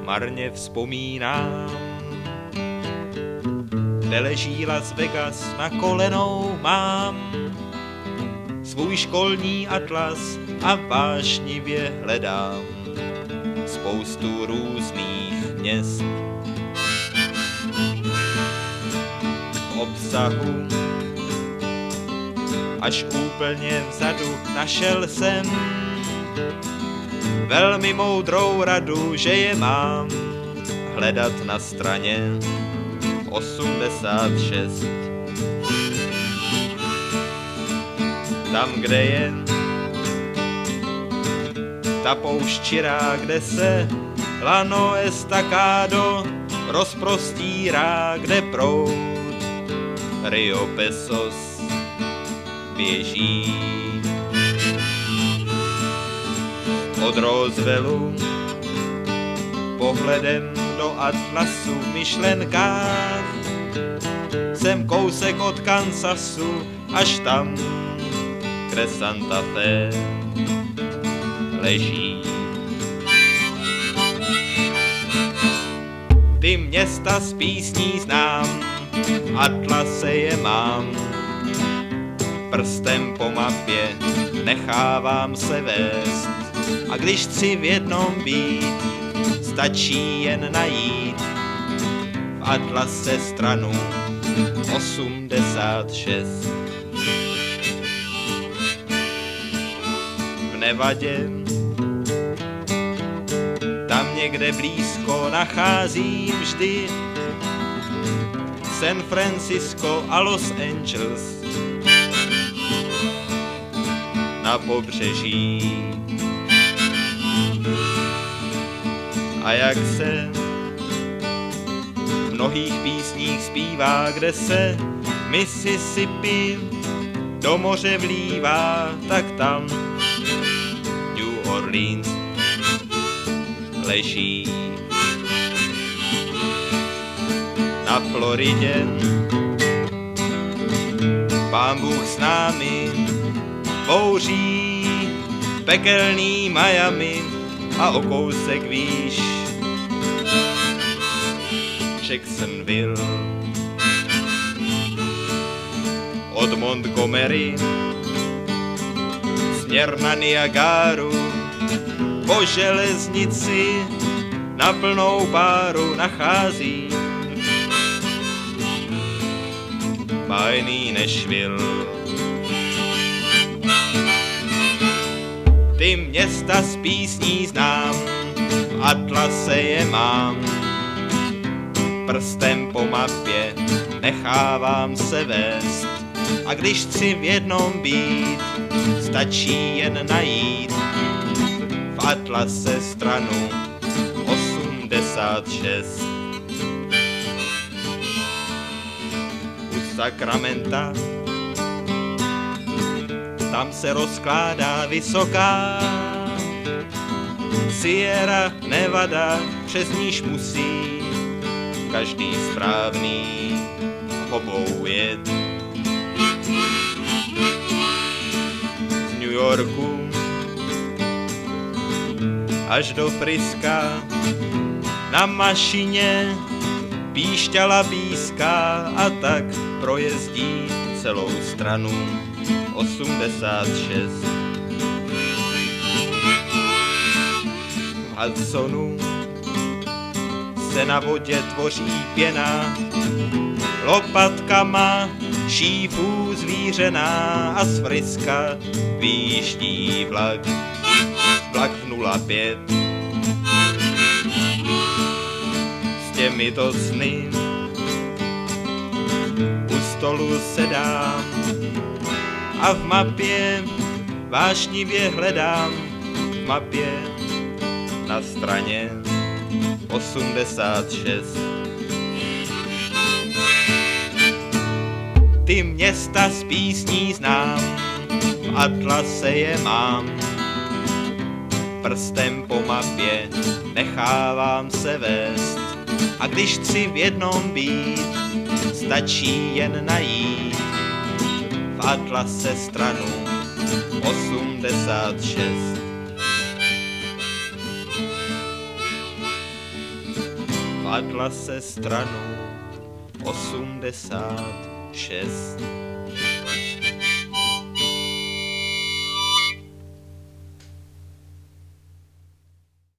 marně vzpomínám. Kde leží Las Vegas, na kolenou mám svůj školní atlas a vášnivě hledám spoustu různých měst. V obsahu až úplně vzadu našel jsem velmi moudrou radu, že je mám hledat na straně 86. Tam, kde je ta poušť čirá, kde se lano estacado rozprostírá, kde proud Rio Pesos běží. Od Rooseveltu pohledem do atlasu v myšlenkách jsem kousek od Kansasu až tam, kde Santa Fe leží. Ty města z písní znám, v atlase je mám, prstem po mapě nechávám se vést. A když chci v jednom být, stačí jen najít v atlase stranu 86. V Nevadě, tam někde blízko nacházím vždy San Francisco a Los Angeles na pobřeží. A jak se v mnohých písních zpívá, kde se Mississippi do moře vlívá, tak tam New Orleans leží. Na Floridě Pán Bůh s námi bouří pekelný Miami a o kousek výš Jacksonville. Od Montgomery směr na Niagaru po železnici na plnou páru nachází bájný Nashville. Ty města z písní znám, v atlase je mám, prstem po mapě nechávám se vést. A když chci v jednom být, stačí jen najít v atlase stranu 86. U Sacramenta tam se rozkládá vysoká Sierra Nevada, přes níž musí každý správný hobou jet. Z New Yorku až do Friska na mašině píšťala píská a tak projezdí celou stranu 86. V Hudsonu se na vodě tvoří pěna, lopatkama šífů zvířená a z Friska výjíždí vlak 05. S těmito sny u stolu sedám a v mapě vášnivě hledám, v mapě na straně 86. Ty města z písní znám, v atlase je mám, prstem po mapě nechávám se vést. A když chci v jednom být, stačí jen najít v atlase stranu 86. Atlase stranu 86.